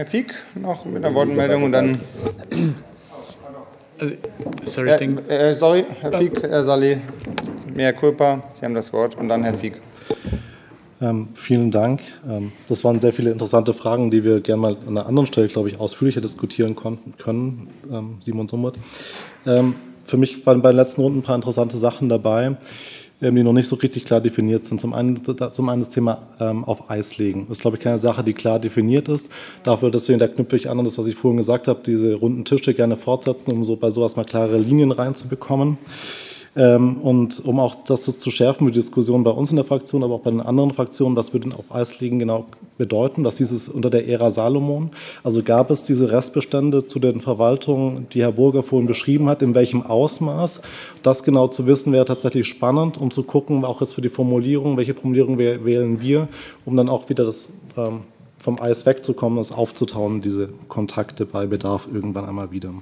Herr Fieck noch mit einer Wortmeldung und dann. Sorry, Herr Fieck, Herr Saleh, mea culpa, Sie haben das Wort und dann Herr Fieck. Vielen Dank. Das waren sehr viele interessante Fragen, die wir gerne mal an einer anderen Stelle, glaube ich, ausführlicher diskutieren können, Simon Summert. Für mich waren bei den letzten Runden ein paar interessante Sachen dabei, die noch nicht so richtig klar definiert sind. Zum einen das Thema auf Eis legen. Das ist, glaube ich, keine Sache, die klar definiert ist. Deswegen, da knüpfe ich an das, was ich vorhin gesagt habe, diese runden Tische gerne fortsetzen, um so bei sowas mal klare Linien reinzubekommen. Und um auch das zu schärfen, die Diskussion bei uns in der Fraktion, aber auch bei den anderen Fraktionen, was würde denn auf Eis legen genau bedeuten, dass dieses unter der Ära Salomon, also gab es diese Restbestände zu den Verwaltungen, die Herr Burger vorhin beschrieben hat, in welchem Ausmaß. Das genau zu wissen, wäre tatsächlich spannend, um zu gucken, auch jetzt für die Formulierung, welche Formulierung wählen wir, um dann auch wieder das vom Eis wegzukommen, das aufzutauen, diese Kontakte bei Bedarf irgendwann einmal wieder.